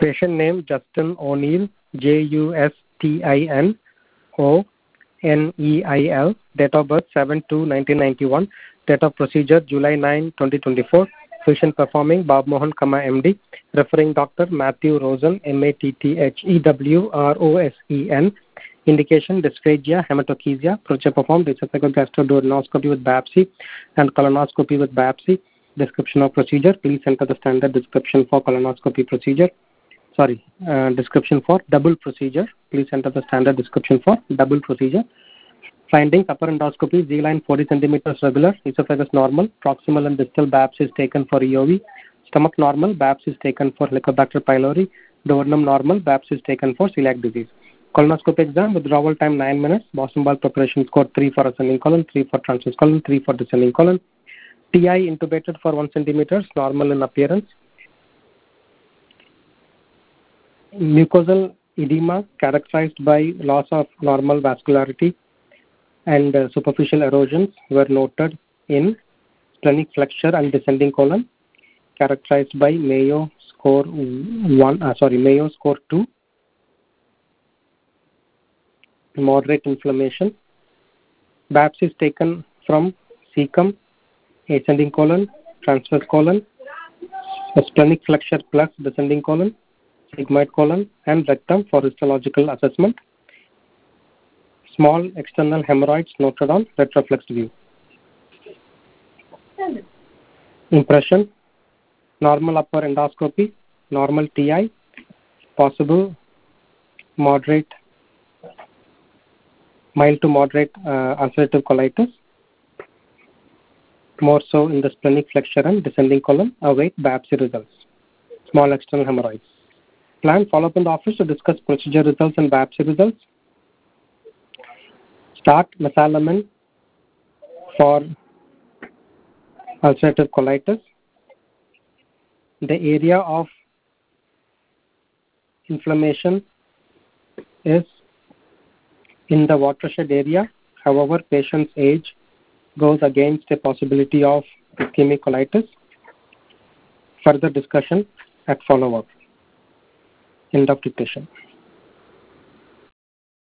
Patient name Justin O'Neill, Justin O'Neil. Date of birth 7/2/1991. Date of procedure July 9, 2024. Patient performing Bob Mohan, MD. Referring doctor Matthew Rosen, MATTHEWROSEN. Indication dysphagia, hematochezia. Procedure performed esophageal gastroduodenoscopy with biopsy and colonoscopy with biopsy. Description of procedure. Please enter the standard description for colonoscopy procedure. Description for double procedure. Please enter the standard description for double procedure. Findings: upper endoscopy, Z-line 40 cm regular, esophagus normal, proximal and distal biopsy is taken for EOV, stomach normal, biopsy is taken for Helicobacter pylori, duodenum normal, biopsy is taken for celiac disease. Colonoscopy exam, withdrawal time 9 minutes, Boston ball preparation score 3 for ascending colon, 3 for transverse colon, 3 for descending colon. TI intubated for 1 cm, normal in appearance. Mucosal edema characterized by loss of normal vascularity and superficial erosions were noted in splenic flexure and descending colon, characterized by Mayo score 2, moderate inflammation. Biopsy is taken from cecum, ascending colon, transverse colon, splenic flexure plus descending colon, sigmoid colon, and rectum for histological assessment. Small external hemorrhoids noted on retroflexed view. Impression: normal upper endoscopy, normal TI, possible mild to moderate ulcerative colitis, more so in the splenic flexure and descending colon. Await biopsy results. Small external hemorrhoids. Plan follow-up in the office to discuss procedure results and biopsy results. Start mesalamine for ulcerative colitis. The area of inflammation is in the watershed area. However, patient's age goes against a possibility of ischemic colitis. Further discussion at follow-up. End of dictation.